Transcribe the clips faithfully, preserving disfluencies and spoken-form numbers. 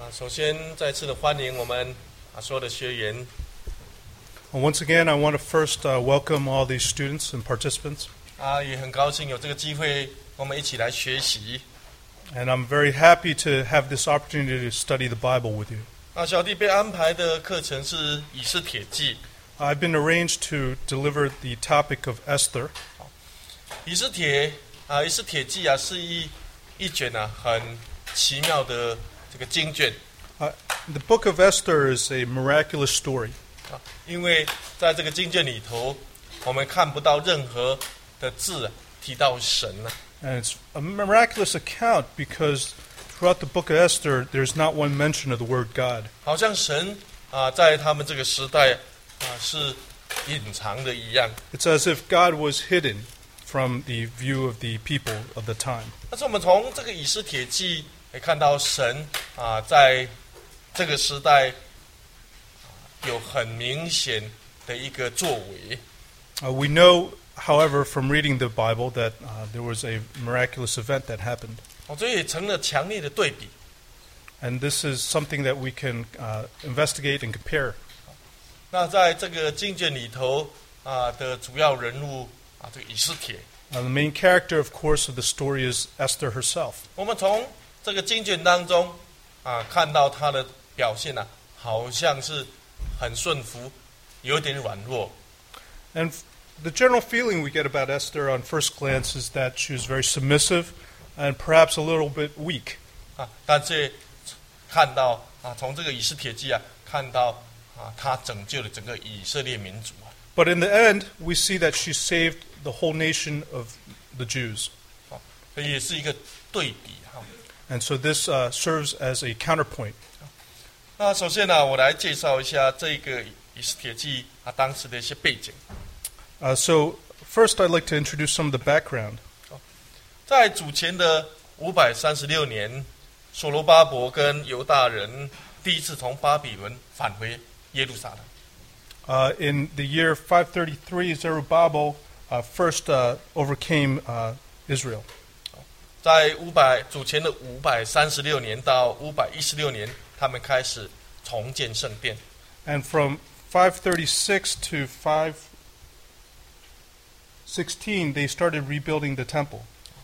啊，首先再次的欢迎我们啊所有的学员。 Once again, I want to first uh, welcome all these students and participants. 啊，也很高兴有这个机会，我们一起来学习。 And I'm very happy to have this opportunity to study the Bible with you. 啊，小弟被安排的课程是以斯帖记。 I've been arranged to deliver the topic of Esther. 以斯帖啊，以斯帖记啊，是一一卷啊很奇妙的这个经卷。 Uh, the book of Esther is a miraculous story. 啊，因为在这个经卷里头，我们看不到任何的字、啊、提到神啊。 And it's a miraculous account because throughout the book of Esther, there's not one mention of the word God. 好像神啊，在他们这个时代啊是隐藏的一样。 It's as if God was hidden from the view of the people of the time. 但是我们从这个以斯帖记也看到神啊，在这个时代有很明显的一个作为。 Uh, we know, however, from reading the Bible that uh, there was a miraculous event that happened. 哦，这也成了强烈的对比。 And this is something that we can uh, investigate and compare. 那在这个经卷里头啊的主要人物啊，这个以斯帖。 Uh, the main character, of course, of the story is Esther herself. 我们从这个经卷当中啊看到她的表现啊，好像是很顺服，有点软弱。 And the general feeling we get about Esther on first glance is that she was very submissive and perhaps a little bit weak. 啊，但是看到啊，从这个以斯帖记啊，看到啊，她拯救了整个以色列民族啊。 But in the end, we see that she saved the whole nation of the Jews. 啊，这也是一个对比哈。 And so this uh, serves as a counterpoint. 那首先呢，我来介绍一下这个以斯帖记啊当时的一些背景。 Uh, so first, I'd like to introduce some of the background. 在主前的五百三十六年，所罗巴伯跟犹大人第一次从巴比伦返回耶路撒冷。 Uh, in the year five thirty-three, Zerubbabel uh, first uh, overcame uh, Israel. 在五百主前的五百三十六年到五百一十六年，他们开始重建圣殿。 And from five thirty-six to five sixteen, they started rebuilding the temple.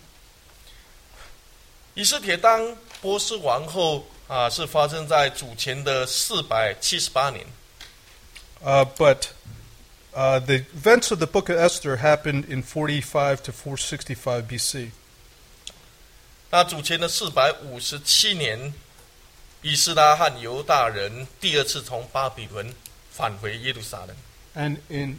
以斯帖当波斯王后啊，是发生在主前的四百七十八年。 Uh, but uh, the events of the book of Esther happened in forty-five to four sixty-five B C. 那主前的四百五十七年，以斯拉和犹大人第二次从巴比伦返回耶路撒冷。 And in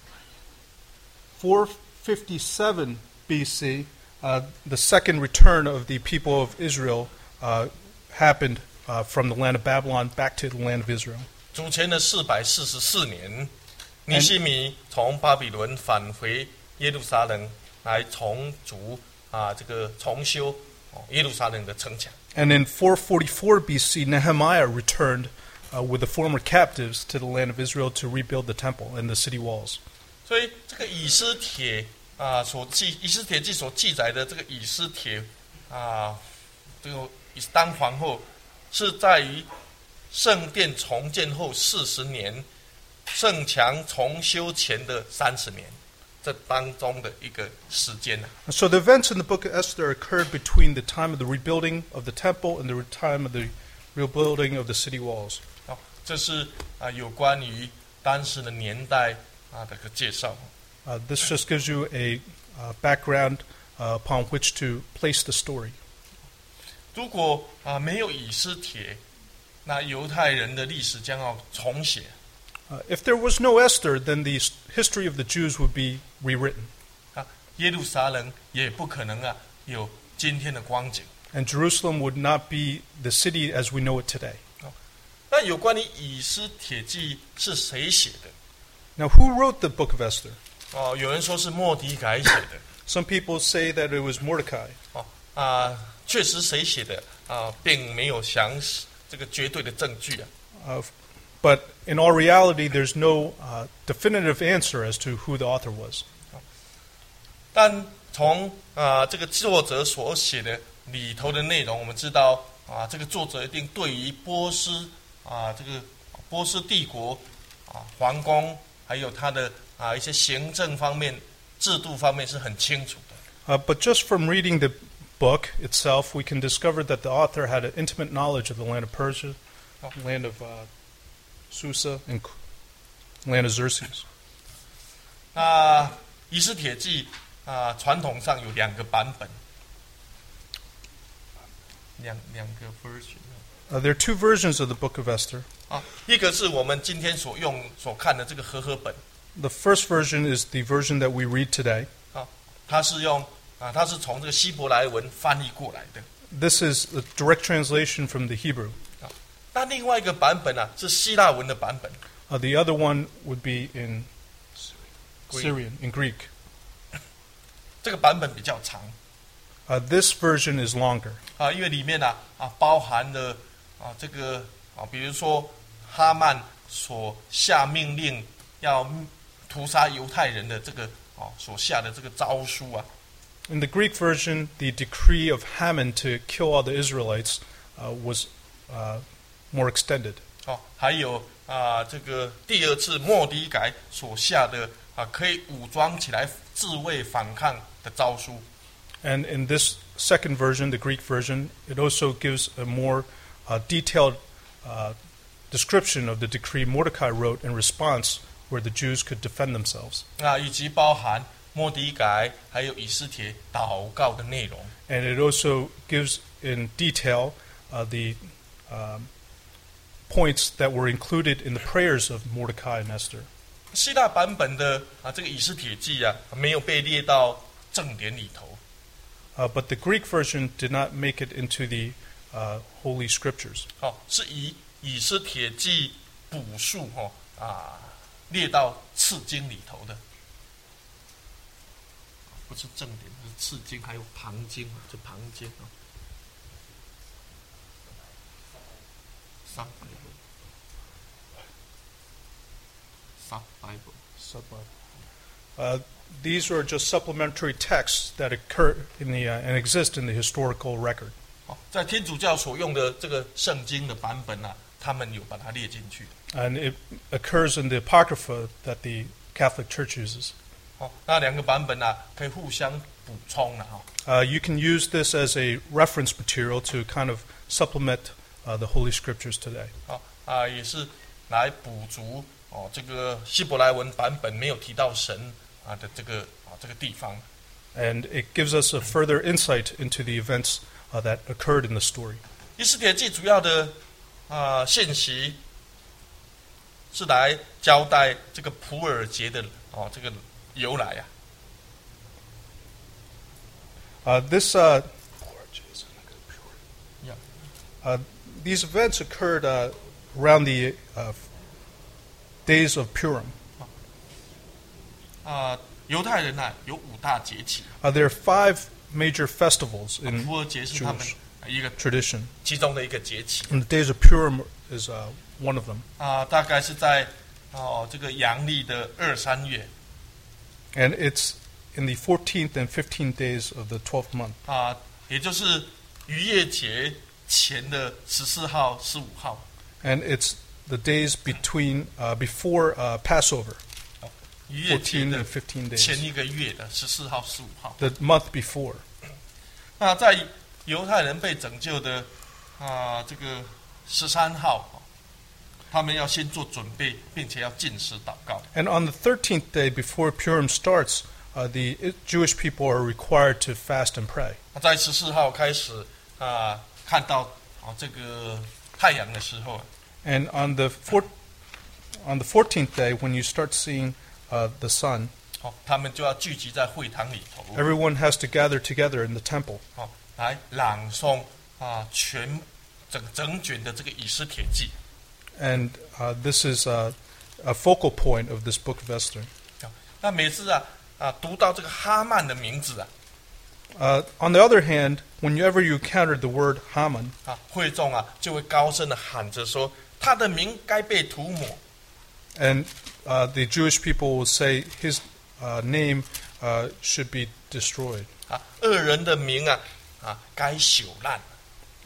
four fifty-seven B C, uh, the second return of the people of Israel uh, happened uh, from the land of Babylon back to the land of Israel. 主前的四百四十四年，尼希米从巴比伦返回耶路撒冷，来重筑啊这个重修哦耶路撒冷的城墙。 And in four forty-four B C, Nehemiah returned uh, with the former captives to the land of Israel to rebuild the temple and the city walls. 所以这个以斯帖啊所记以斯帖记所记载的这个以斯帖啊这个当皇后，是在于圣殿重建后四十年，圣墙重修前的三十年，这当中的一个时间呢。 So the events in the book of Esther occurred between the time of the rebuilding of the temple and the time of the rebuilding of the city walls. 好，这是啊有关于当时的年代啊的个介绍。 Uh, this just gives you a uh, background uh, upon which to place the story. 如果啊没有以斯帖，那犹太人的历史将要重写。 Uh, if there was no Esther, then the history of the Jews would be rewritten. 啊，耶路撒冷也不可能啊有今天的光景。 And Jerusalem would not be the city as we know it today. 那有关于以斯帖记是谁写的？ Now, who wrote the book of Esther? 哦，有人说是末底改写的。 Some people say that it was Mordecai. 哦啊，确实谁写的啊，并没有详实这个绝对的证据啊。 Uh, but in all reality, there's no uh, definitive answer as to who the author was. 但从啊这个作者所写的里头的内容，我们知道啊，这个作者一定对于波斯啊这个波斯帝国啊皇宫还有他的啊一些行政方面制度方面是很清楚的。 Uh, but just from reading the book itself, we can discover that the author had an intimate knowledge of the land of Persia, oh. land of uh, Susa, and land of Xerxes. 那以斯帖记啊，传统上有两个版本，两两个 version。Uh, there are two versions of the Book of Esther. 啊，一个是我们今天所用所看的这个和合本。 The first version is the version that we read today. 啊，它是用啊，它是从这个希伯来文翻译过来的。 This is a direct translation from the Hebrew. 啊，那另外一个版本啊是希腊文的版本。 Uh, the other one would be in Syrian, in Greek. 这个版本比较长。 Uh, this version is longer. 啊，因为里面啊啊包含了啊这个啊，比如说哈曼所下命令要屠杀犹太人的这个啊所下的这个诏书啊。 In the Greek version, the decree of Haman to kill all the Israelites uh, was uh, more extended. 哦，还有啊这个第二次末底改所下的啊可以武装起来自卫反抗的诏书。 And in this second version, the Greek version, it also gives a more uh, detailed uh, description of the decree Mordecai wrote in response, where the Jews could defend themselves. 啊，以及包含末底改还有以斯帖祷告的内容。 And it also gives in detail uh, the um, points that were included in the prayers of Mordecai and Esther. 希腊版本的啊这个以斯帖记啊没有被列到正典里头。 Uh, but the Greek version did not make it into the uh, Holy Scriptures. 哦，是以以斯帖记补述哦啊列到次经里头的，不是正典，是次经，还有旁经，这旁经啊。Sub Bible, Sub Bible, Sub Bible. Uh, These are just supplementary texts that occur in the uh, and exist in the historical record. 哦，在天主教所用的这个圣经的版本啊，他们有把它列进去。 And it occurs in the Apocrypha that the Catholic Church uses. 哦，那两个版本啊，可以互相补充了哈。 Uh, you can use this as a reference material to kind of supplement uh, the Holy Scriptures today. 哦啊，也是来补足哦这个希伯来文版本没有提到神。啊的这个啊这个地方 And it gives us a further insight into the events uh, that occurred in the story. 以斯帖记主要的啊信息是来交代这个普尔节的哦这个由来啊。 Uh, this uh, yeah. uh, these events occurred uh, around the uh, days of Purim. 啊，犹太人呐有五大节期。 Uh, there are five major festivals in 普尔节是他们 Jewish 一个 tradition. 其中的一个节期。 And the days of Purim is uh, one of them. 啊，大概是在哦这个阳历的二三月。 And it's in the fourteenth and fifteenth days of the twelfth month. 啊，也就是逾越节前的十四号、十五号。 And it's the days between uh, before uh, Passover. 逾越节 fourteen 的 and fifteen days. 前一个月的十四号、十五号。 The month before. 那在犹太人被拯救的啊，这个十三号，他们要先做准备，并且要禁食祷告。 And on the thirteenth day before Purim starts, uh, the Jewish people are required to fast and pray. 在十四号开始啊，看到啊这个太阳的时候。 And on the four, on the fourteenth day, when you start seeing uh, the sun, 哦，他们就要聚集在会堂里头。 everyone has to gather together in the temple. 哦，来朗诵啊全整整卷的这个以斯帖记。 And uh, this is uh, a focal point of this book of Esther. 那每次啊啊读到这个哈曼的名字啊， Uh, on the other hand, whenever you encounter the word Haman, 啊会众啊就会高声的喊着说，他的名该被涂抹。 and uh, the Jewish people will say his uh, name uh, should be destroyed. 啊，恶人的名啊啊该朽烂。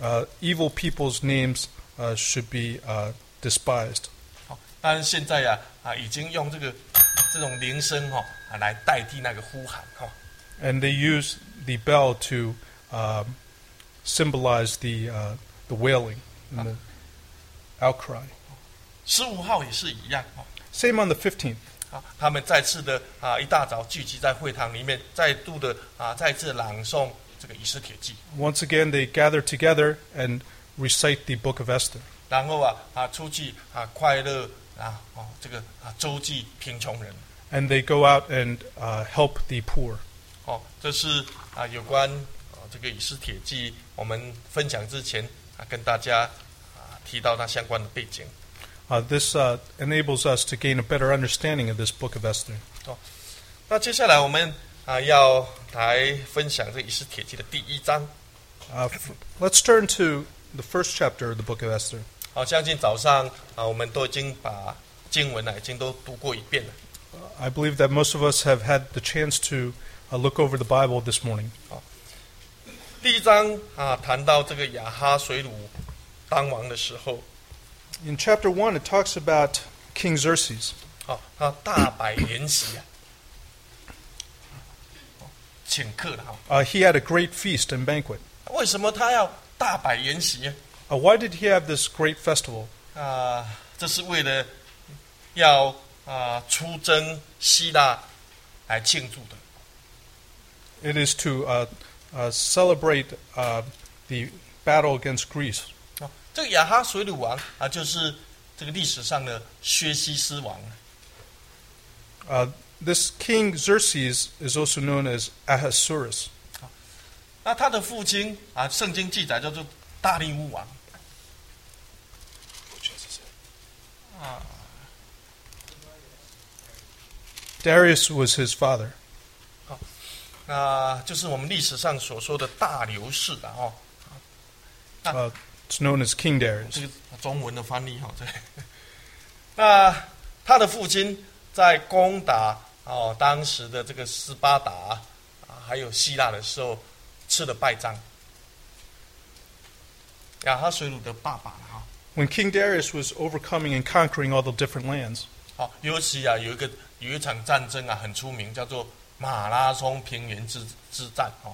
uh, evil people's names uh, should be uh, despised. 好，但是现在呀啊，已经用这个这种铃声哈啊来代替那个呼喊哈。 And they use the bell to uh, symbolize the uh, the wailing and the outcry. 十五号也是一样哈。 Same on the fifteenth. 啊，他们再次的啊一大早聚集在会堂里面，再度的啊再次朗诵这个以斯帖记。 Once again, they gather together and recite the book of Esther. 然后啊啊出去啊快乐啊哦这个啊周济贫穷人。 And they go out and uh, help the poor. 哦，这是啊有关啊这个以斯帖记，我们分享之前啊跟大家啊提到它相关的背景。 Uh, this uh, enables us to gain a better understanding of this book of Esther. 哦，那接下来我们啊要来分享这以斯帖记的第一章。 Uh, f- let's turn to the first chapter of the book of Esther. 好，相信早上啊我们都已经把经文呢已经都读过一遍了。 I believe that most of us have had the chance to uh, look over the Bible this morning. 第一章啊谈到这个亚哈水鲁当王的时候， In chapter one, it talks about King Xerxes. 啊他大摆筵席啊，哦请客了哈。 Uh, he had a great feast and banquet. 为什么他要大摆筵席呢？ Uh, why did he have this great festival? 啊，这是为了要啊出征希腊来庆祝的。 It is to uh, uh, celebrate uh, the battle against Greece. 啊，这个亚哈水鲁王啊，就是这个历史上的薛西斯王。 Uh, this king Xerxes is also known as Ahasuerus. 那他的父亲啊，圣经记载叫做大利乌王。啊， Darius was his father. 那就是我们历史上所说的大流士了哦。 Uh, it's known as King Darius. 这个中文的翻译哈，这个。那他的父亲在攻打哦当时的这个斯巴达啊，还有希腊的时候吃了败仗。亚哈水鲁的爸爸了哈。 When King Darius was overcoming and conquering all the different lands, 好，尤其啊有一个有一场战争啊很出名，叫做马拉松平原之之战哦。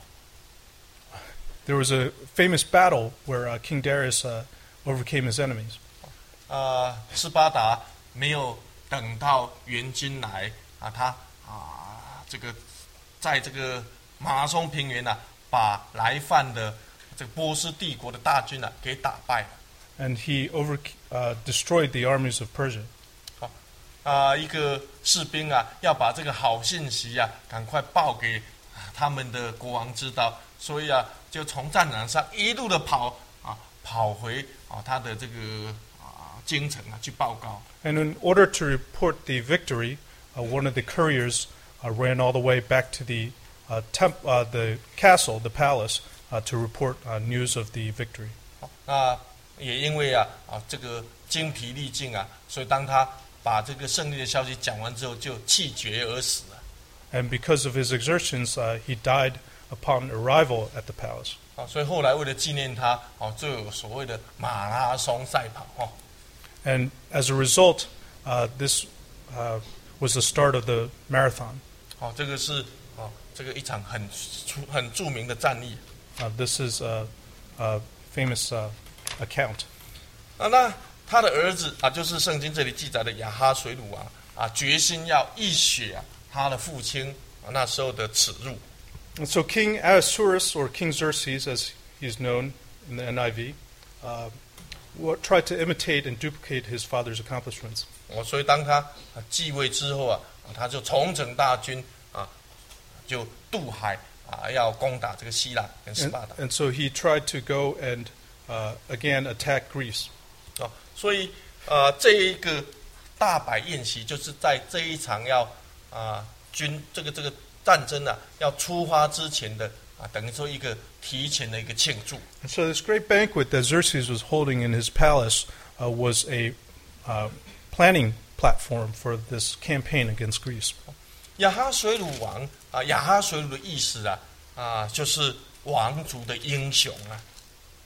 there was a famous battle where uh, King Darius uh, overcame his enemies. 啊，斯巴达没有等到援军来啊，他啊这个在这个马拉松平原啊，把来犯的这个波斯帝国的大军啊给打败了。 And he over, uh, destroyed the armies of Persia. 啊，一个士兵啊，要把这个好信息啊，赶快报给他们的国王知道，所以啊，就从战场上一路的跑啊，跑回啊他的这个啊京城啊去报告。 And in order to report the victory, uh, one of the couriers uh, ran all the way back to the uh, temp- uh, the castle, the palace, uh, to report uh, news of the victory. 那也因为啊啊这个精疲力尽啊，所以当他把这个胜利的消息讲完之后，就气绝而死了。 And because of his exertions, uh, he died upon arrival at the palace. 啊，所以后来为了纪念他，哦，就有所谓的马拉松赛跑哦。 And as a result, uh, this uh, was the start of the marathon. 哦，这个是哦，这个一场很出很著名的战役。 Uh, this is a, a famous uh, account. 啊，那他的儿子啊，就是圣经这里记载的亚哈水鲁王啊，决心要一雪啊他的父亲啊那时候的耻辱。 And so King Ahasuerus, or King Xerxes, as he's known in the N I V, uh, what, tried to imitate and duplicate his father's accomplishments. 哦，所以当他啊继位之后啊，啊他就重整大军啊，就渡海啊，要攻打这个希腊跟斯 And, 巴达。 and so he tried to go and uh, again attack Greece. 哦，所以呃，这一个大摆宴席，就是在这一场要啊军这个这个战争啊要出发之前的啊，等于说一个提前的一个庆祝。 And so this great banquet that Xerxes was holding in his palace uh, was a uh, planning platform for this campaign against Greece. 亚哈水鲁王啊，亚哈水鲁的意思啊啊，就是王族的英雄啊。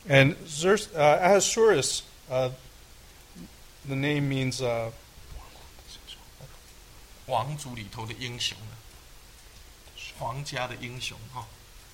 And Xerxes, uh, Ahasuerus, uh, the name means uh, 王族里头的英雄啊，皇家的英雄哈、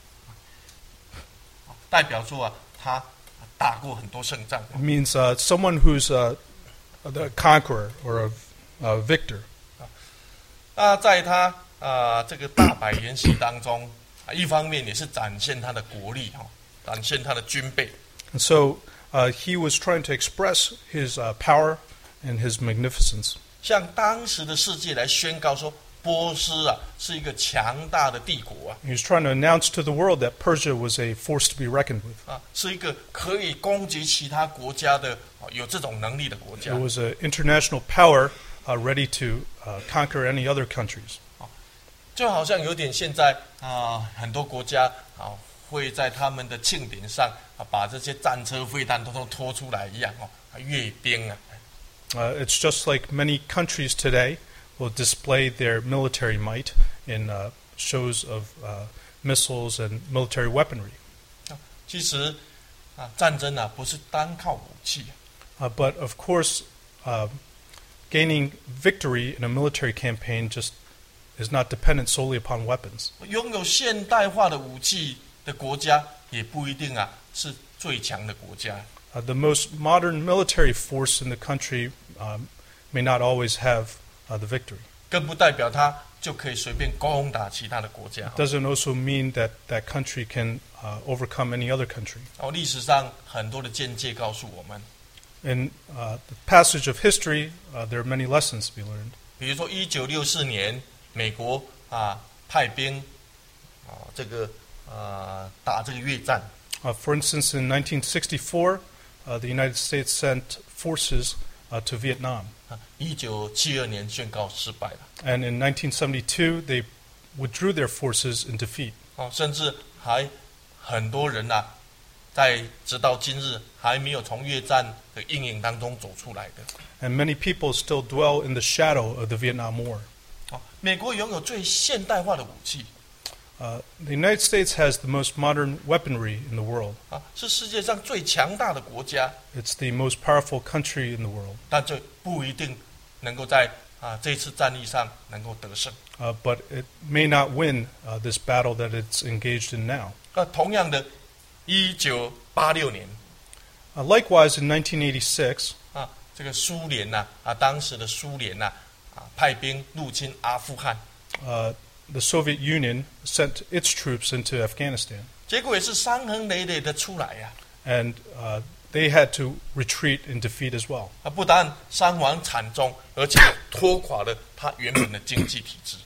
哦，代表说啊，他打过很多胜仗。 it means uh, someone who's uh, the conqueror or a, a victor. 那在他啊、呃、这个大摆筵席当中啊，一方面也是展现他的国力哈、哦，展现他的军备。 And so uh, he was trying to express his uh, power and his magnificence. 向当时的世界来宣告说，波斯啊是一个强大的帝国啊， He was trying to announce to the world that Persia was a force to be reckoned with. 啊是一个可以攻击其他国家的、啊、有这种能力的国家 It。was an international power uh, ready to uh, conquer any other countries. 就好像有点现在啊，很多国家啊会在他们的庆典上啊把这些战车、飞弹统统拖出来一样哦，啊阅兵啊。 Uh, it's just like many countries today will display their military might in uh, shows of uh, missiles and military weaponry. 其实啊，战争啊不是单靠武器， Uh, but of course, uh, gaining victory in a military campaign just is not dependent solely upon weapons. 拥有现代化的武器的国家也不一定啊是最强的国家。 Uh, the most modern military force in the country um, may not always have uh, the victory. 更不代表它就可以随便攻打其他的国家。 It doesn't also mean that that country can uh, overcome any other country. 哦，历史上很多的见解告诉我们， In uh, the passage of history, uh, there are many lessons to be learned. 比如说一九六四年，美国啊派兵啊这个啊打这个越战， Uh, for instance, in nineteen sixty-four, uh, the United States sent forces uh, to Vietnam. 啊一九七二年宣告失败了。 And in nineteen seventy-two, they withdrew their forces in defeat. 哦，甚至还很多人呐、啊，在直到今日还没有从越战的阴影当中走出来的。 And many people still dwell in the shadow of the Vietnam War. 哦，美国拥有最现代化的武器 Uh, the United States has the most modern weaponry in the world. 啊，是世界上最强大的国家， It's the most powerful country in the world. 但这不一定能够在啊这次战役上能够得胜。 Uh, but it may not win uh, this battle that it's engaged in now. 那同样的，一九八六年 Uh, likewise, in nineteen eighty-six, 啊，这个苏联呐啊，当时的苏联呐啊，派兵入侵阿富汗， uh, the Soviet Union sent its troops into Afghanistan. 结果也是伤痕累累的出来呀、 And uh, they had to retreat in defeat as well. 啊，不但伤亡惨重，而且拖垮了他原本的经济体制，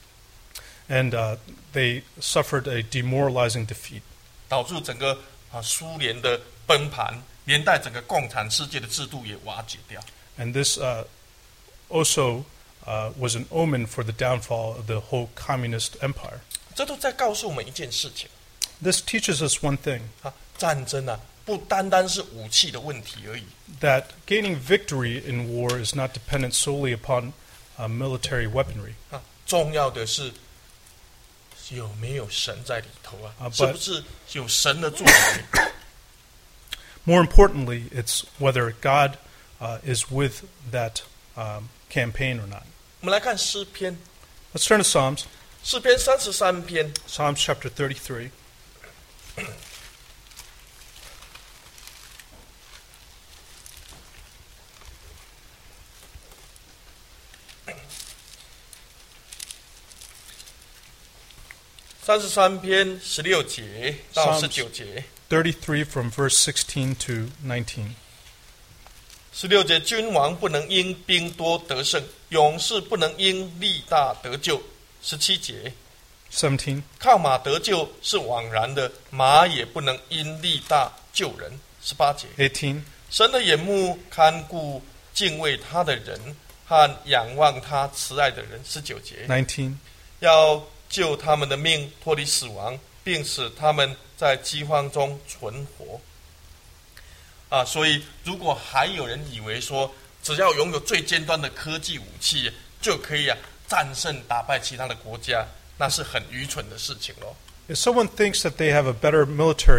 And uh, they suffered a demoralizing defeat. 导致整个啊苏联的崩盘，连带整个共产世界的制度也瓦解掉。 And this uh, also uh, was an omen for the downfall of the whole communist empire. 这都在告诉我们一件事情 This teaches us one thing, 啊，战争啊不单单是武器的问题而已， that gaining victory in war is not dependent solely upon uh, military weaponry. 啊，重要的是有没有神在里头啊？ 啊是不是有神的作为？ More importantly, it's whether God uh, is with that um, campaign or not. 我们来看诗篇， Let's turn to Psalms, 诗篇三十三篇， Psalms chapter thirty-three. 三十三篇十六节到 Psalms 十九节。 thirty-three from verse sixteen to nineteen. 十六节，君王不能因兵多得胜，勇士不能因力大得救。十七节， seventeen. 靠马得救是枉然的，马也不能因力大救人。十八节， eighteen. 神的眼目看顾敬畏他的人和仰望他慈爱的人。十九节， nineteen. 要救他们的命脱离死亡，并使他们在饥荒中存活。啊，所以如果还有人以为说，只要拥有最尖端的科技武器就可以啊战胜打败其他的国家，那是很愚蠢的事情咯。 If someone thinks that they have a better military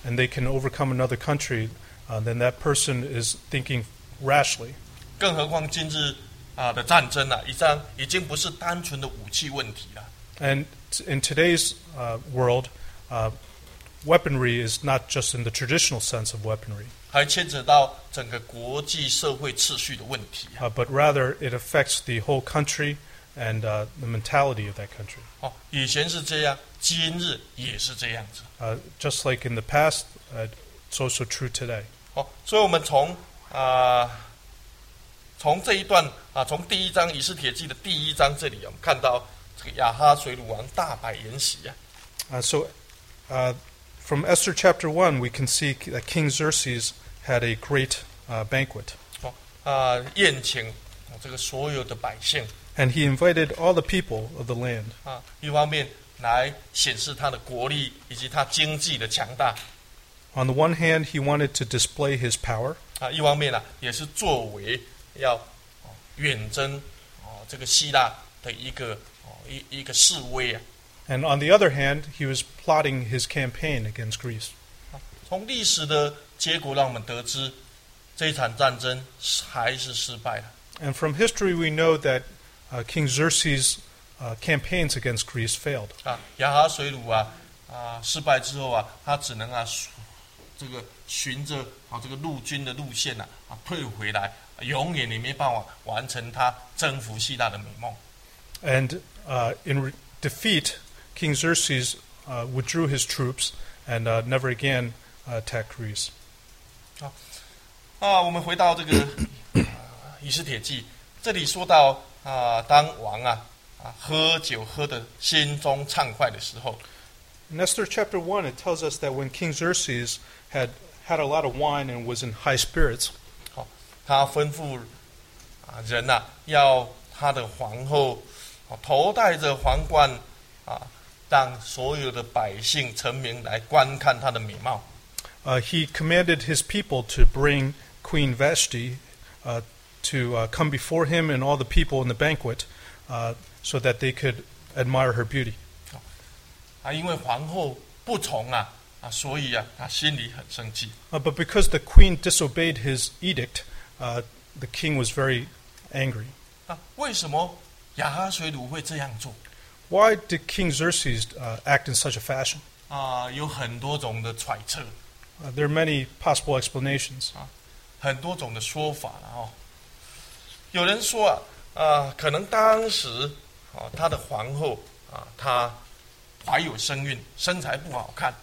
and they can overcome another country, uh, then that person is thinking rashly. 更何况今日啊的战争啊，已经已经不是单纯的武器问题了。 And in today's uh, world, uh, weaponry is not just in the traditional sense of weaponry, 还牵扯到整个国际社会秩序的问题啊。 uh, but rather it affects the whole country and uh, the mentality of that country. 哦，以前是这样，今日也是这样子。 Uh, just like in the past, uh, it's also true today. 哦，所以我们从啊从这一段啊，从第一章以斯帖记的第一章这里，我们看到这个亚哈水鲁王大摆筵席啊。 Uh, so, uh, from Esther chapter one, we can see that King Xerxes had a great uh, banquet. 哦啊，宴请这个所有的百姓。 And he invited all the people of the land. 啊，一方面来显示他的国力以及他经济的强大。 On the one hand, he wanted to display his power. 啊，一方面呢、啊，也是作为要、哦、远征哦这个希腊的一个哦一一个示威啊。 And on the other hand, he was plotting his campaign against Greece. 从历史的结果让我们得知，这一场战争还是失败了。 And from history, we know that uh, King Xerxes' uh, campaigns against Greece failed. 啊，亚哈水鲁啊啊失败之后啊，他只能啊这个循着啊这个陆军的路线呐 啊, 啊退回来，永远也没办法完成他征服希腊的美梦。 And uh, in re- defeat, King Xerxes uh, withdrew his troops and uh, never again uh, attacked Greece. 啊啊，我们回到这个以斯帖记，这里说到啊，当王啊啊喝酒喝得心中畅快的时候。 In Esther chapter one, it tells us that when King Xerxes had had a lot of wine and was in high spirits, 好，他吩咐啊人呐、啊，要他的皇后头戴着皇冠啊，让所有的百姓臣民来观看他的美貌。 uh, he commanded his people to bring Queen Vashti uh, to uh, come before him and all the people in the banquet uh, so that they could admire her beauty. 啊，因为皇后不从啊啊，所以啊，他心里很生气。 Uh, but because the queen disobeyed his edict, uh, the king was very angry. 啊，为什么亚哈水鲁会这样做？ Why did King Xerxes uh, act in such a fashion? 啊，有很多种的揣测， Uh, there are many possible explanations. 很多种的说法了哦。有人说啊，啊，可能当时啊，他的皇后啊，她怀有身孕，身材不好看，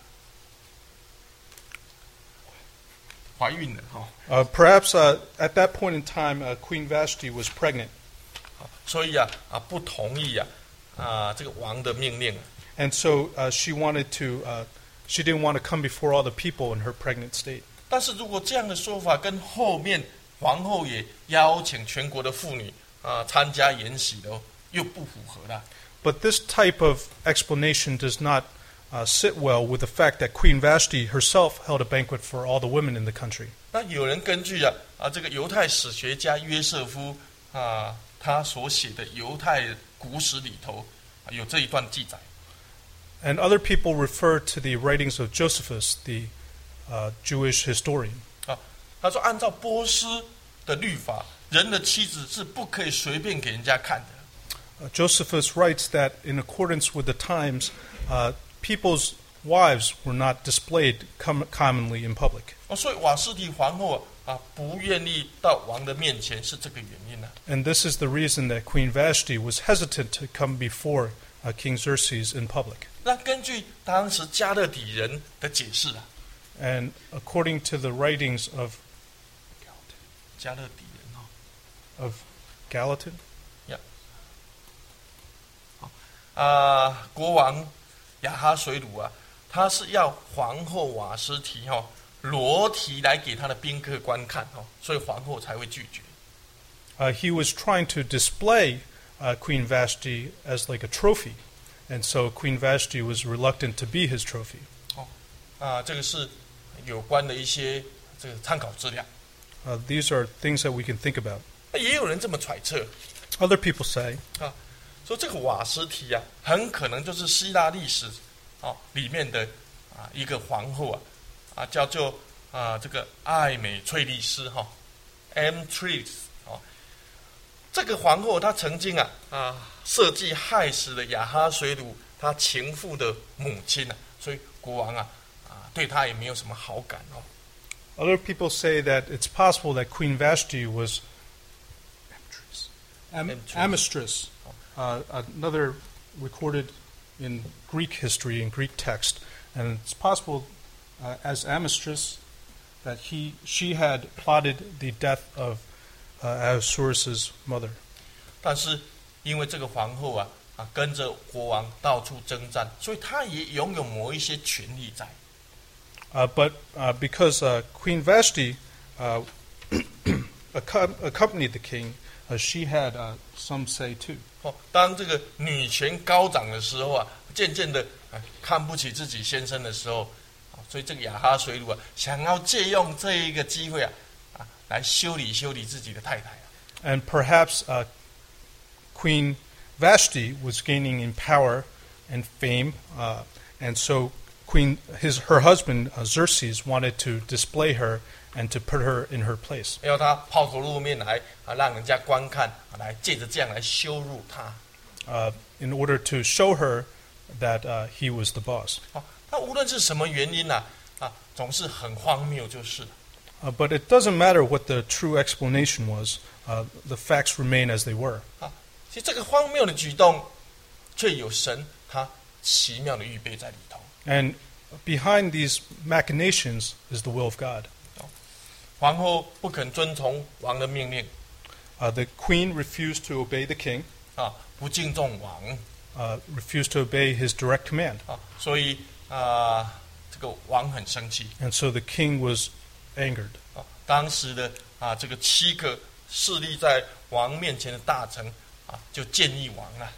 怀孕了哈、 Uh, perhaps uh, at that point in time, uh, Queen Vashti was pregnant, 哦，所以啊啊不同意啊啊这个王的命令。 and so uh, she wanted to. Uh, she didn't want to come before all the people in her pregnant state. 但是如果这样的说法跟后面皇后也邀请全国的妇女啊参加筵席的，又不符合了。 But this type of explanation does not uh, sit well with the fact that Queen Vashti herself held a banquet for all the women in the country. 那有人根据啊啊这个犹太史学家约瑟夫啊他所写的犹太古史里头、啊、有这一段记载。 And other people refer to the writings of Josephus, the uh, Jewish historian. 啊，他说按照波斯的律法，人的妻子是不可以随便给人家看的。 Uh, Josephus writes that in accordance with the times, uh, people's wives were not displayed com- commonly in public. 哦，所以瓦斯提皇后啊不愿意到王的面前，是这个原因呢、啊。 And this is the reason that Queen Vashti was hesitant to come before uh, King Xerxes in public. 那根据当时加勒底人的解释啊， And according to the writings of 加勒底人哦， of Gallatin, 啊，国王亚哈水鲁啊，他是要皇后瓦斯提哈、哦、裸体来给他的宾客观看哦，所以皇后才会拒绝。 uh, he was trying to display uh, Queen Vashti as like a trophy. And so Queen Vashti was reluctant to be his trophy. 哦，啊，这个是有关的一些这个参考资料。 Uh, these are things that we can think about. 也有人这么揣测 Other people say 啊，说这个瓦斯提啊，很可能就是希腊历史啊里面的啊一个皇后啊， 啊，叫做啊这个艾美翠丽丝哈 ，Empress 哦。这个皇后她曾经啊啊设计害死了亚哈水鲁她情妇的母亲啊，所以国王啊啊对她也没有什么好感哦。 Other people say that it's possible that Queen Vashti was Am- Amistris, uh, another recorded in Greek history, in Greek text, and it's possible uh, as Amistris that he she had plotted the death of uh, Ahasuerus' mother. 但是因为这个皇后啊啊跟着国王到处征战，所以她也拥有某一些权利在。 Uh, but uh, because uh, Queen Vashti uh, accom- accompanied the king, uh, she had uh, some say too. 哦，当这个女权高涨的时候啊，渐渐的啊看不起自己先生的时候，啊，所以这个亚哈水鲁啊，想要借用这一个机会啊啊来修理修理自己的太太啊。 And perhaps uh, Queen Vashti was gaining in power and fame, uh, and so Queen his her husband uh, Xerxes wanted to display her and to put her in her place. 要他抛头露面来啊，让人家观看，啊、来借着这样来羞辱他。 Uh, in order to show her that uh, he was the boss. 好，那无论是什么原因呐、啊，啊，总是很荒谬，就是了。 Uh, but it doesn't matter what the true explanation was. Uh, the facts remain as they were. 啊，其实这个荒谬的举动，却有神他奇妙的预备在里头。 And behind these machinations is the will of God. 皇后不肯遵从王的命令， Uh, the queen refused to obey the king, 啊，不敬重王， uh, refused to obey his direct command. 啊，所以啊，这个王很生气。 And so the king was angered. 啊，当时的啊，这个七个势力在王面前的大臣啊，就建议王啊，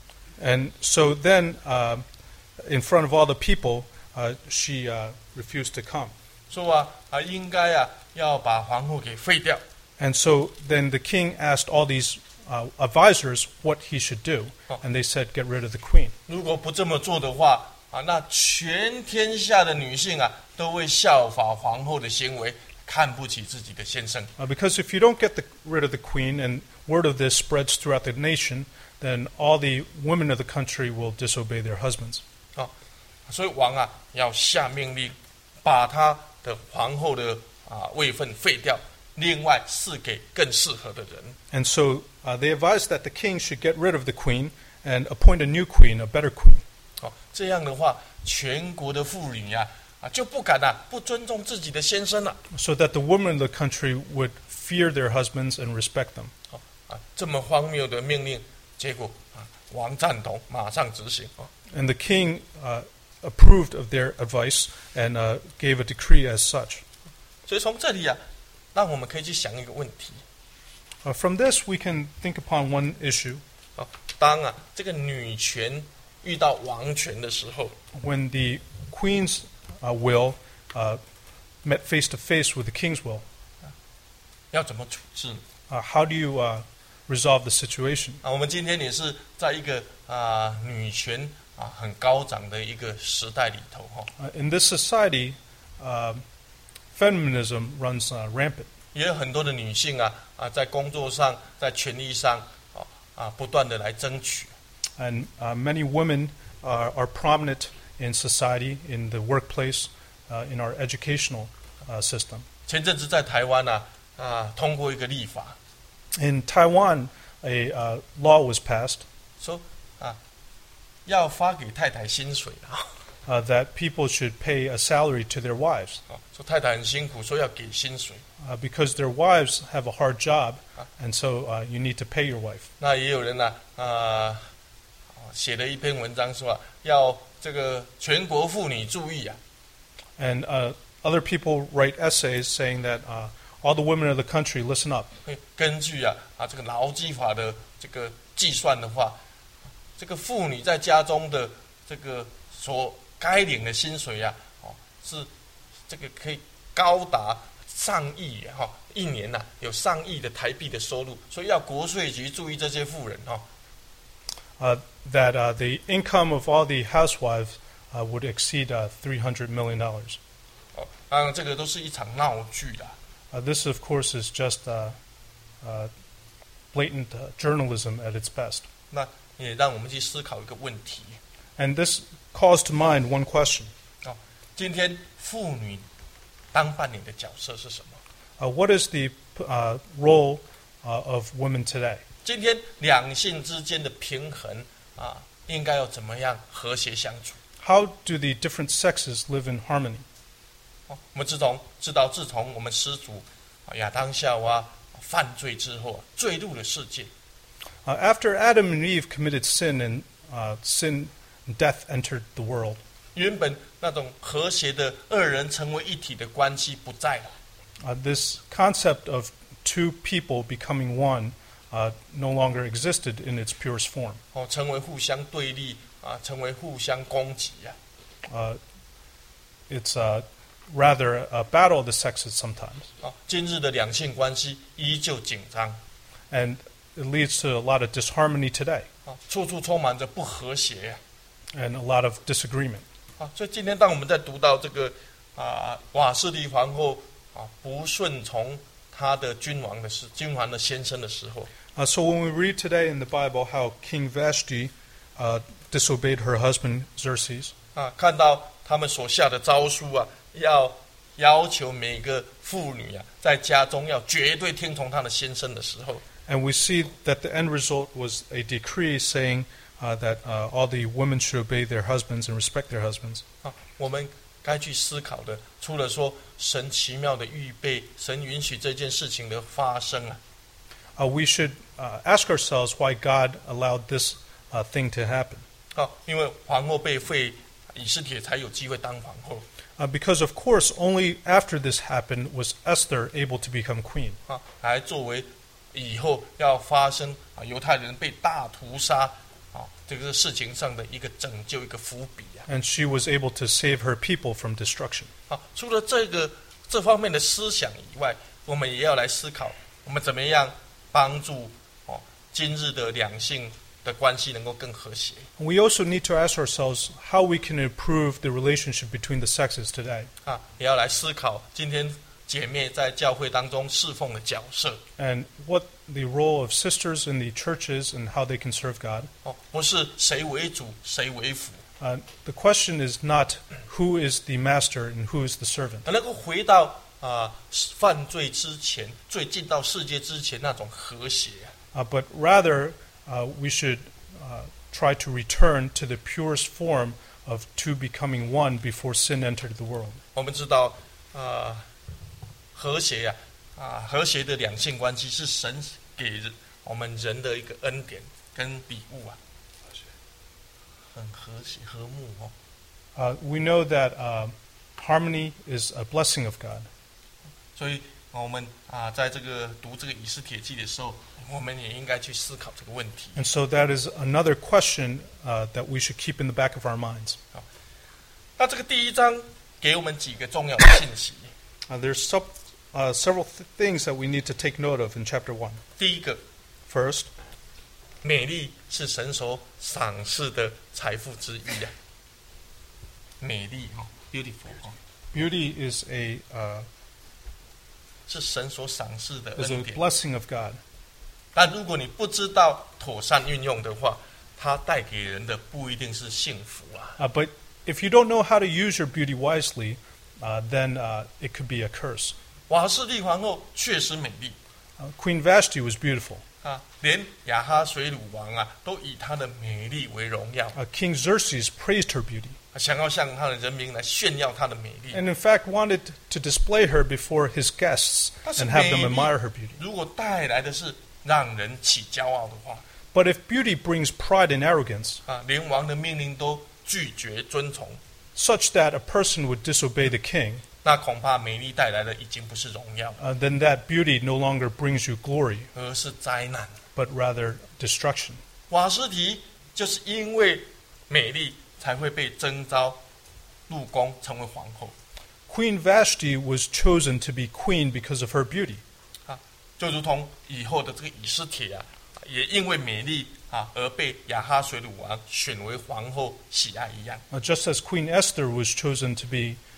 And so then, uh, in front of all the people, uh, she uh, refused to come. 说啊啊，应该啊要把皇后给废掉。 And so then the king asked all these uh, advisors what he should do, and they said, get rid of the queen. 如果不这么做的话啊，那全天下的女性啊，都会效法皇后的行为，看不起自己的先生。 Uh, because if you don't get the, rid of the queen, and word of this spreads throughout the nation, then all the women of the country will disobey their husbands. 啊，所以王啊要下命令，把他的皇后的啊位分废掉，另外赐给更适合的人。 And so uh, they advised that the king should get rid of the queen and appoint a new queen, a better queen. 哦，这样的话，全国的妇女呀、啊，就不敢啊，不尊重自己的先生了。 So that the women of the country would fear their husbands and respect them. 哦啊，这么荒谬的命令，结果啊，王赞同，马上执行。哦， And the king uh, approved of their advice and uh, gave a decree as such. 所以从这里啊，让我们可以去想一个问题。 Uh, from this, we can think upon one issue. 哦，当啊这个女权遇到王权的时候， When the queen's uh, will uh, met face to face with the king's will, 要怎么处置呢？ uh, how do you uh, resolve the situation? 啊，我们今天也是在一个啊女权啊很高涨的一个时代里头哈、哦， Uh, in this society, uh, feminism runs uh, rampant. 也有很多的女性啊啊在工作上、在权利上啊啊不断的来争取。 And uh, many women are, are prominent in society, in the workplace, uh, in our educational uh, system. 前阵子在台湾呢 啊, 啊通过一个立法， In Taiwan, a uh, law was passed 说啊要发给太太薪水啊， uh, that people should pay a salary to their wives 啊说太太很辛苦，说要给薪水。 uh, because their wives have a hard job, and so uh, you need to pay your wife. 那也有人呢 啊, 啊写了一篇文章说啊，要这个全国妇女注意啊， And uh, other people write essays saying that uh, all the women of the country, listen up. 根据啊啊这个劳基法的这个计算的话，这个妇女在家中的这个所该领的薪水啊，哦是这个可以高达上亿哈、哦，一年呐、啊、有上亿的台币的收入，所以要国税局注意这些妇人哈、哦。 Uh, that uh, the income of all the housewives uh, would exceed uh, three hundred million dollars. 哦，当然这个都是一场闹剧啦。 Uh, this, of course, is just uh, uh, blatant uh, journalism at its best. 那也让我们去思考一个问题。 And this calls to mind one question. 哦，今天妇女当扮演的角色是什么？ Uh, what is the uh, role uh, of women today? 今天两性之间的平衡啊，应该要怎么样和谐相处？ How do the different sexes live in harmony? 哦，我们自从知道，自从我们始祖啊亚当夏娃犯罪之后，坠入了世界。 Uh, after Adam and Eve committed sin and uh, sin and death entered the world, 原本那种和谐的二人成为一体的关系不在了。 uh, this concept of two people becoming one uh, no longer existed in its purest form. 哦，成为互相对立啊，成为互相攻击啊。 Uh, it's uh, rather a battle of the sexes sometimes, 啊，今日的两性关系依旧紧张 and it leads to a lot of disharmony today 啊，处处充满着不和谐啊。 and a lot of disagreement. 啊，所以今天当我们在读到这个啊瓦斯利皇后啊不顺从她的君王的时，君王的先生的时候， Uh, so when we read today in the Bible how King Vashti uh, disobeyed her husband Xerxes, 啊，看到他们所下的诏书啊，要要求每个妇女啊，在家中要绝对听从她的先生的时候， and we see that the end result was a decree saying uh, that uh, all the women should obey their husbands and respect their husbands. 啊，我们该去思考的，除了说神奇妙的预备，神允许这件事情的发生啊， Uh, we should uh, ask ourselves why God allowed this uh, thing to happen. 啊，因为皇后被废，以斯帖才有机会当皇后 Uh, because, of course, only after this happened was Esther able to become queen. 啊，来作为以后要发生啊犹太人被大屠杀啊这个事情上的一个拯救一个伏笔啊。 And she was able to save her people from destruction. 啊，除了这个这方面的思想以外，我们也要来思考，我们怎么样帮助哦今日的两性的关系能够更和谐 We also need to ask ourselves how we can improve the relationship between the sexes today. 啊，也要来思考今天姐妹在教会当中侍奉的角色 And what the role of sisters in the churches and how they can serve God. 哦，不是谁为主谁为辅， Uh, the question is not who is the master and who is the servant. 能够回到啊犯罪之前，最进到世界之前那种和谐啊 Uh, but rather, uh, we should uh, try to return to the purest form of two becoming one before sin entered the world. 我们知道啊和谐呀啊和谐的两性关系是神给人我们人的一个恩典跟礼物啊。很和谐和睦哦。 Uh, we know that uh, harmony is a blessing of God. 所以我们啊，在这个读这个以斯帖记的时候，我们也应该去思考这个问题。 And so that is another question uh, that we should keep in the back of our minds. 那这个第一章给我们几个重要的信息。 Uh, there's sub, uh, several th- things that we need to take note of in chapter one. 第一个， First, 美丽是神所赏赐的财富之一啊。美丽哦 ，beautiful 哦， beauty is a uh, 是神所赏赐的 is a 恩典。 blessing of God. 但如果你不知道妥善运用的话，它带给人的不一定是幸福啊。 Uh, but if you don't know how to use your beauty wisely, uh, then uh, it could be a curse. 瓦斯蒂皇后确实美丽 Uh, Queen Vashti was beautiful. 啊，连亚哈水鲁王啊都以她的美丽为荣耀， Uh, King Xerxes praised her beauty, 想要向他的人民来炫耀她的美丽。 and in fact wanted to display her before his guests 但是 and have 美 them 丽 admire her beauty. 如果带来的是让人起骄傲的话 But if beauty brings pride and arrogance, 啊，连王的命令都拒绝遵从， such that a person would disobey the king, 那恐怕美丽带来的已经不是荣耀， uh, then that beauty no longer brings you glory, 而是灾难。 but rather destruction. 瓦斯提就是因为美丽才会被征召入宫成为皇后， Queen Vashti was chosen to be queen because of her beauty. 就如同以后的这个以斯帖啊，也因为美丽啊而被亚哈水鲁王选为皇后喜爱一样。 Uh, just as Queen Esther was chosen to be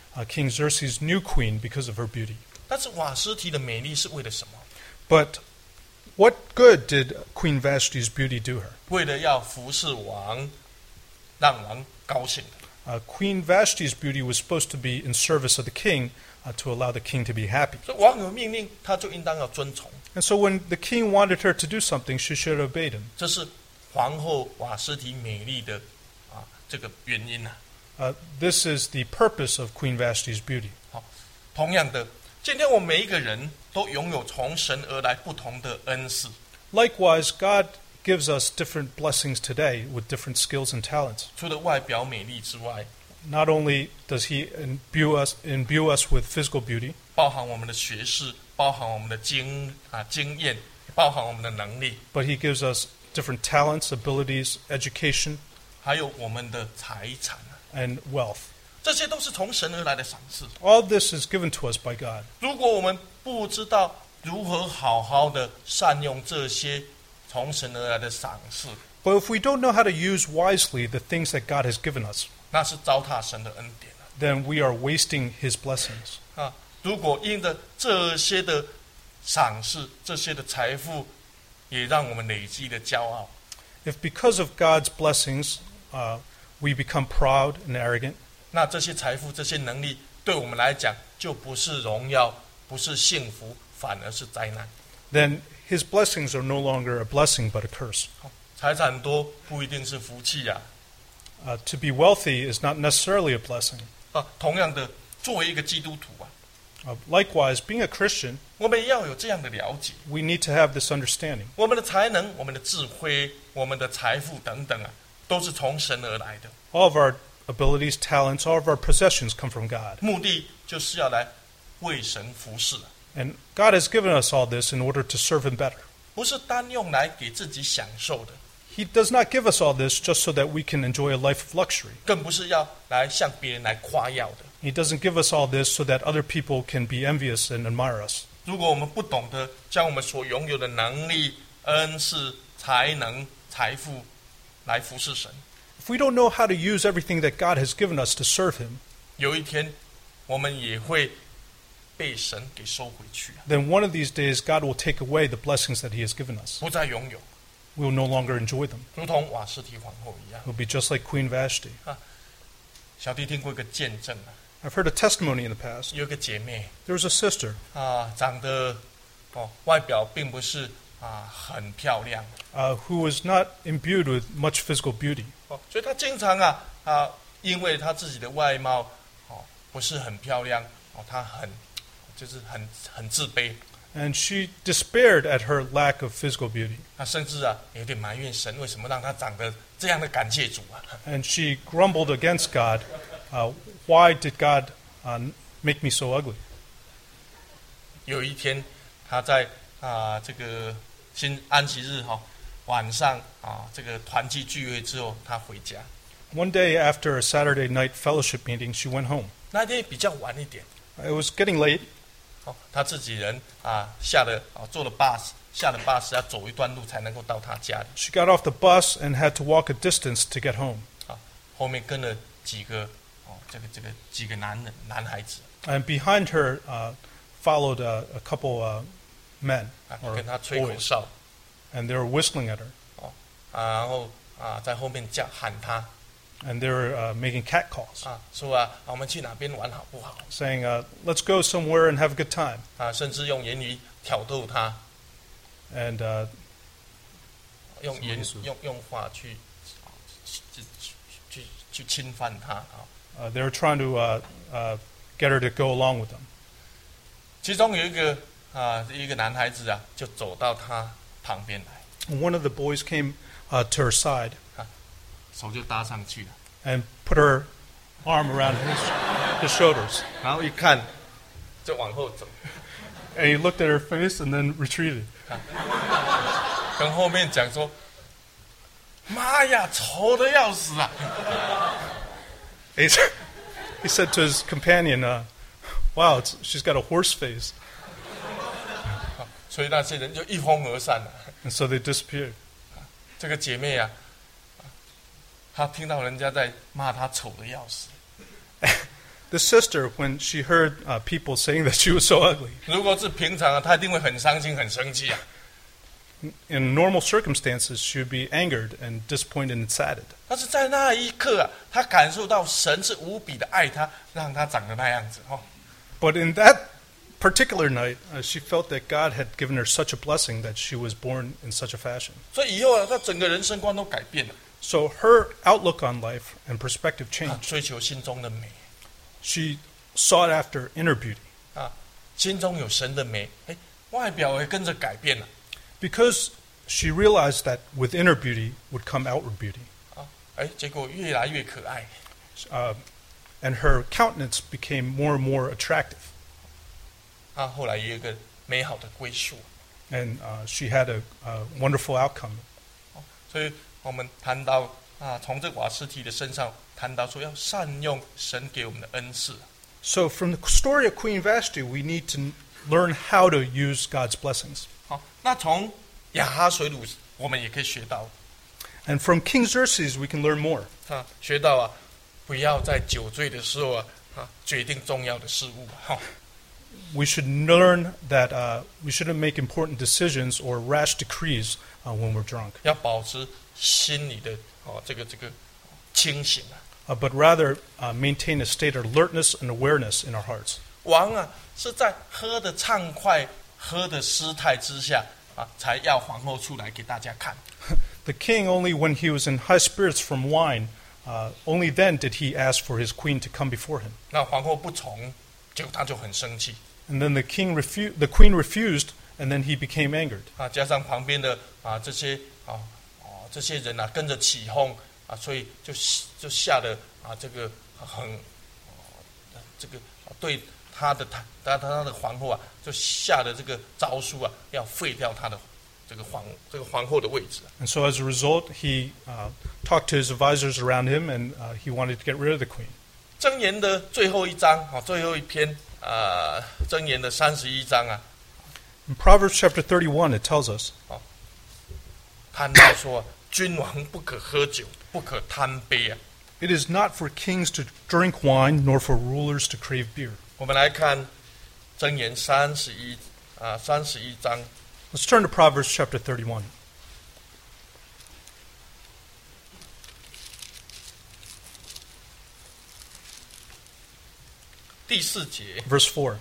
uh, King Xerxes' new queen because of her beauty. 但是瓦斯提的美丽是为了什么？ But what good did Queen Vashti's beauty do her? 为了要服侍王，让王高兴。 Uh, Queen Vashti's beauty was supposed to be in service of the king uh, to allow the king to be happy. 所以王有命令，他就应当要遵从。 And so when the king wanted her to do something, she should have obeyed him. 这是皇后瓦斯提美丽的啊这个原因啊。 Uh, this is the purpose of Queen Vashti's beauty. 好，同样的，今天我们每一个人都拥有从神而来不同的恩赐。 Likewise, God gives us different blessings today with different skills and talents. 除了外表美丽之外， Not only does He imbue us, imbue us with physical beauty, 包含我们的学识，包含我们的经啊经验，包含我们的能力， but He gives us different talents, abilities, education, 还有我们的财产啊， and wealth. 这些都是从神而来的赏赐。 All this is given to us by God. 如果我们不知道如何好好的善用这些从神而来的赏赐， But if we don't know how to use wisely the things that God has given us, 那是糟蹋神的恩典啊！ then we are wasting His blessings. 啊，如果因着这些的赏赐、这些的财富，也让我们累积的骄傲， If because of God's blessings uh, we become proud and arrogant, 那这些财富、这些能力，对我们来讲就不是荣耀，不是幸福，反而是灾难。 then His blessings are no longer a blessing but a curse. 财产多不一定是福气呀、 Uh, to be wealthy is not necessarily a blessing. 啊！同样的，作为一个基督徒啊， Uh, likewise, being a Christian, 我们也要有这样的了解。 we need to have this understanding. 我们的才能、我们的智慧、我们的财富等等啊，都是从神而来的。 All of our abilities, talents, all of our possessions come from God. 目的就是要来为神服侍啊， And God has given us all this in order to serve Him better. 不是单用来给自己享受的， He does not give us all this just so that we can enjoy a life of luxury. 更不是要来向别人来夸耀的。 He doesn't give us all this so that other people can be envious and admire us. 如果我们不懂得将我们所拥有的能力、恩赐、才能、财富来服侍神， If we don't know how to use everything that God has given us to serve Him, 有一天我们也会被神给收回去啊， then one of these days God will take away the blessings that He has given us. 不再拥有， We will no longer enjoy them. 如同瓦斯提皇后一样 It。will be just like Queen Vashti. 小弟听过一个见证啊， I've heard a testimony in the past. 有一个姐妹 There was a sister 啊，长得哦外表并不是啊很漂亮 uh, who was not imbued with much physical beauty. 哦，所以她经常啊啊，因为她自己的外貌哦不是很漂亮哦，她很就是很很自卑， And she despaired at her lack of physical beauty. 她甚至啊有点埋怨神为什么让她长得这样的感谢主啊。 And she grumbled against God. Uh, why did God uh, make me so ugly? 有一天，她在啊这个新安息日哈、晚上啊这个团契聚会之后，她回家。 One day after a Saturday night fellowship meeting, she went home. 那天比较晚一点， It was getting late. 哦，她自己人啊下了啊坐了 bus， 下了 bus 要走一段路才能够到她家里。 She got off the bus and had to walk a distance to get home. 啊，后面跟了几个哦这个这个几个男人男孩子 And behind her uh, followed uh, a couple uh, men 啊， or 跟她吹口 boys, 哨 and they were whistling at her. 啊，然后啊在后面叫喊她 And they were uh, making cat calls, 啊，说啊我们去哪边玩好不好？ saying, uh, let's go somewhere and have a good time. 啊，甚至用言语挑逗她， And uh, 用言什么意思用用话去去去去去侵犯她啊。 uh, they were trying to uh, uh, get her to go along with them. 其中有一个啊一个男孩子啊，就走到她旁边来， And one of the boys came uh, to her side 手就搭上去了， and put her arm around his, his shoulders. 然后一看就往后走， And he looked at her face and then retreated. 跟后面讲说：“妈呀，丑的要死啊！” He said, he said to his companion, uh, wow, it's, she's got a horse face. 所以那些人就一哄而散了。 And so they disappeared. 这个姐妹啊，她听到人家在骂她丑的要死， The sister, when she heard uh, people saying that she was so ugly, 如果是平常啊，她一定会很伤心、很生气啊。 in normal circumstances, she would be angered and disappointed and saddened. 但是在那一刻啊，她感受到神是无比的爱她，让她长得那样子哦。 But in that particular night, uh, she felt that God had given her such a blessing that she was born in such a fashion. 所以以后啊，她整个人生观都改变了， So her outlook on life and perspective 啊 changed. 追求心中的美 She sought after inner beauty. 啊，心中有神的美，哎，外表也跟着改变了 Because she realized that with inner beauty would come outward beauty. 啊，哎，结果越来越可爱 Uh, and her countenance became more and more attractive. 啊，后来也有一个美好的归宿。 And uh, she had a, a wonderful outcome. 所以我们谈到啊，从这瓦斯提的身上谈到说，要善用神给我们的恩赐。 So from the story of Queen Vashti, we need to learn how to use God's blessings. 好，那从亚哈水鲁，我们也可以学到 And from King Xerxes, we can learn more. 啊，学到啊，不要在酒醉的时候啊啊决定重要的事物哈。 We should learn that uh, we shouldn't make important decisions or rash decrees uh, when we're drunk, 要保持心里的哦这个这个清醒啊。 uh, but rather uh, maintain a state of alertness and awareness in our hearts. 王啊是在喝的畅快、喝的失态之下啊，才要皇后出来给大家看。 The king, only when he was in high spirits from wine, uh, only then did he ask for his queen to come before him. 那皇后不从，结果他就很生气 And then the king refu- the queen refused, and then he became angered. 啊，加上旁边的啊这些啊哦这些人啊跟着起哄啊，所以就就吓得啊这个很、哦、这个对他的他他他的皇后啊，就下的这个诏书啊，要废掉他的这个皇这个皇后的位置。 And so as a result, he uh, talked to his advisors around him, and uh, he wanted to get rid of the queen. 箴言的最后一章啊，最后一篇啊，箴言的三十一章啊， In Proverbs chapter thirty-one, it tells us, 谈到说君王不可喝酒，不可贪杯啊。 "It is not for kings to drink wine, nor for rulers to crave beer." 我们来看箴言三十一啊，三十一章 Let's turn to Proverbs chapter thirty-one. 第四节。 Verse four.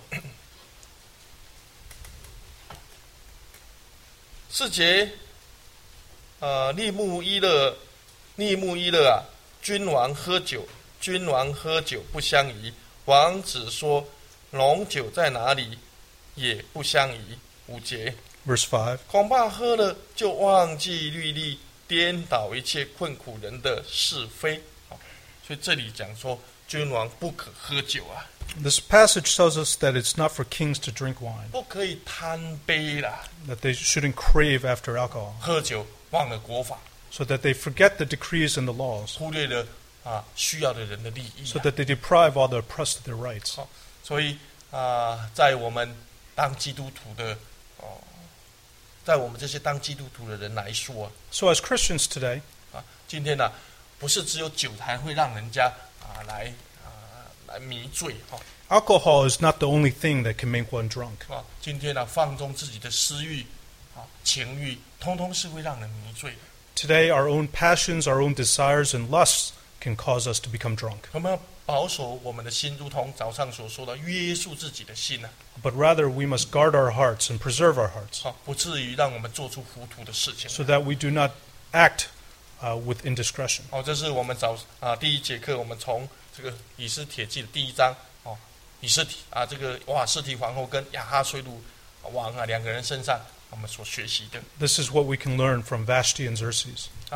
四节，呃，利木伊勒，利木伊勒啊，君王喝酒，君王喝酒不相宜。王子说，浓酒在哪里，也不相宜。五节， Verse five. 恐怕喝了就忘记律例，颠倒一切困苦人的是非。好，所以这里讲说，君王不可喝酒啊， This passage tells us that it's not for kings to drink wine, 不可以贪杯啦， that they shouldn't crave after alcohol, 喝酒忘了国法， so that they forget the decrees and the laws, 忽略了啊需要的人的利益、 so 啊。 that they deprive all the oppressed of their rights. 好，所以啊，在我们当基督徒的哦，在我们这些当基督徒的人来说啊， So as Christians today, 啊，今天呢、啊，不是只有酒才会让人家啊来啊来迷醉哈、 alcohol is not the only thing that can make one drunk. 啊，今天呢、啊、放纵自己的私欲啊情欲，通通是会让人迷醉的。 Today, our own passions, our own desires and lusts can cause us to become drunk. 我们要保守我们的心，如同早上所说的，约束自己的心呢、 But rather, we must guard our hearts and preserve our hearts, 啊，不至于让我们做出糊涂的事情。 so that we do not act uh, with indiscretion. 哦，这是我们早啊第一节课，我们从这个以斯帖记的第一章哦，以斯帖啊这个瓦斯提皇后跟亚哈水鲁王啊两个人身上我们所学习的。 This is what we can learn from Vashti and Xerxes.